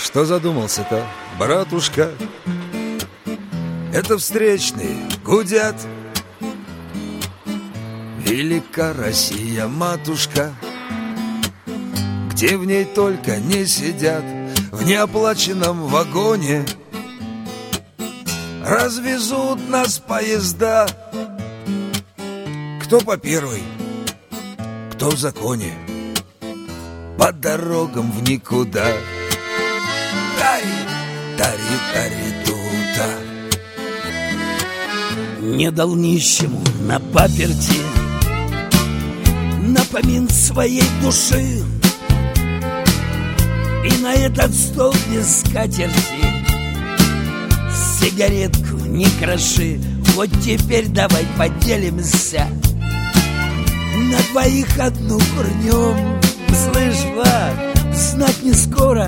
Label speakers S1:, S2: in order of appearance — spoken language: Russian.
S1: Что задумался-то, братушка? Это встречные гудят. Велика Россия, матушка, где в ней только не сидят в неоплаченном вагоне. Развезут нас поезда. Кто по первой, кто в законе, по дорогам в никуда. Тари-тари-тари-тута.
S2: Не дал нищему на паперти напомин своей души, и на этот стол без скатерти сигаретку не кроши. Вот теперь давай поделимся, на двоих одну курнем. Слышь, Влад, знать не скоро,